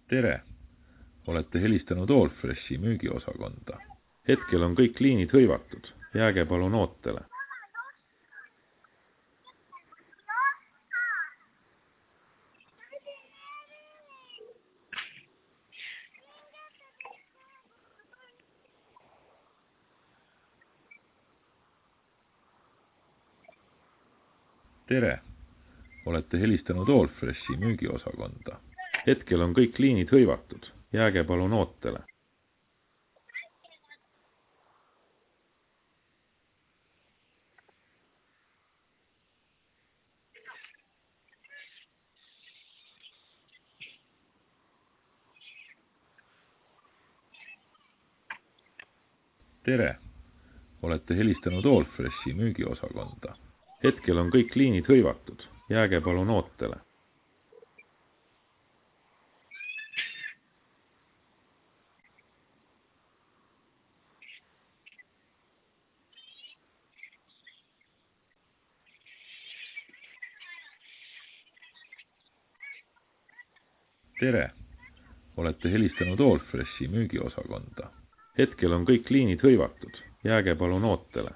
tere! Olete helistanud Allfreshi müügiosakonda. Hetkel on kõik liinid hõivatud. Jääge palun ootele. Tere! Olete helistanud Allfreshi müügiosakonda. Hetkel on kõik liinid hõivatud. Jääge palun ootele. Tere! Olete helistanud Allfreshi müügiosakonda. Hetkel on kõik liinid hõivatud. Jääge palun ootele. Tere! Olete helistanud Allfreshi müügiosakonda. Hetkel on kõik liinid hõivatud. Jääge palun ootele.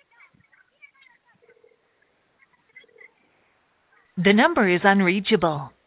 The number is unreachable.